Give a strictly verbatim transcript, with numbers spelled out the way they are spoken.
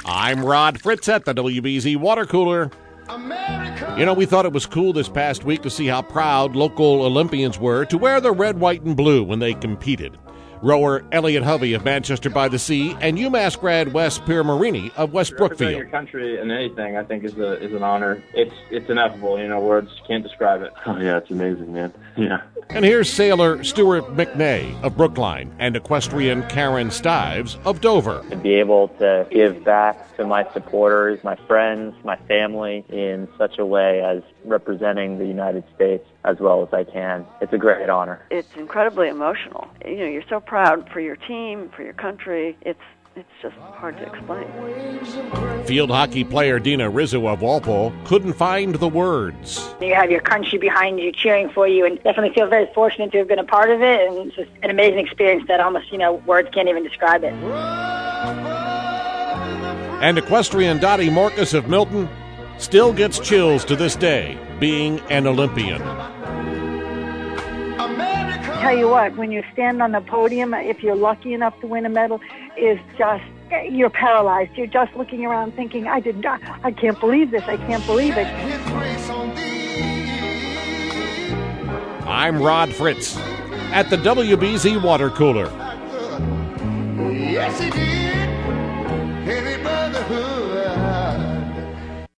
I'm Rod Fritz at the W B Z Water Cooler. You know, we thought it was cool this past week to see how proud local Olympians were to wear the red, white, and blue when they competed. Rower Elliot Hovey of Manchester by the Sea and UMass grad Wes Piermarini of West Representing Brookfield. your country in anything, I think, is a is an honor. It's it's ineffable. You know, words can't describe it. Oh yeah, it's amazing, man. Yeah. And here's sailor Stuart McNay of Brookline and equestrian Karen Stives of Dover. To be able to give back to my supporters, my friends, my family in such a way as representing the United States as well as I can. It's a great honor. It's incredibly emotional. You know, you're so proud for your team, for your country. It's it's just hard to explain. Field hockey player Dina Rizzo of Walpole couldn't find the words. You have your country behind you cheering for you, and definitely feel very fortunate to have been a part of it, and it's just an amazing experience that almost, you know, words can't even describe it. And equestrian Dottie Morcus of Milton still gets chills to this day, being an Olympian. Tell you what, when you stand on the podium, if you're lucky enough to win a medal, is just, you're paralyzed. You're just looking around thinking, I did not, I can't believe this, I can't believe it. I'm Rod Fritz at the W B Z Water Cooler. Yes, he did.